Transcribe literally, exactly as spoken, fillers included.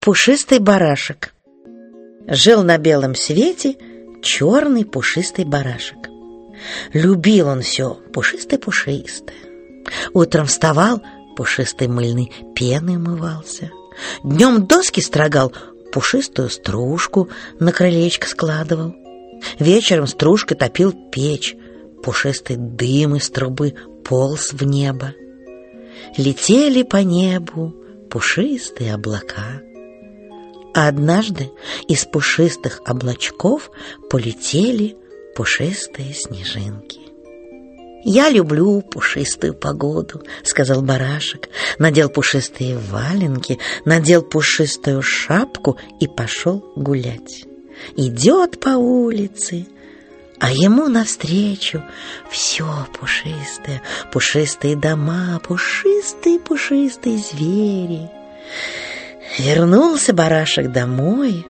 Пушистый барашек. Жил на белом свете черный пушистый барашек. Любил он все пушистое-пушистое. Утром вставал, пушистой мыльной пеной умывался. Днем доски строгал, пушистую стружку на крылечко складывал. Вечером стружкой топил печь, пушистый дым из трубы полз в небо. Летели по небу пушистые облака. А однажды из пушистых облачков полетели пушистые снежинки. «Я люблю пушистую погоду», — сказал барашек, надел пушистые валенки, надел пушистую шапку и пошел гулять. Идет по улице, а ему навстречу все пушистое, пушистые дома, пушистые-пушистые звери. Вернулся барашек домой,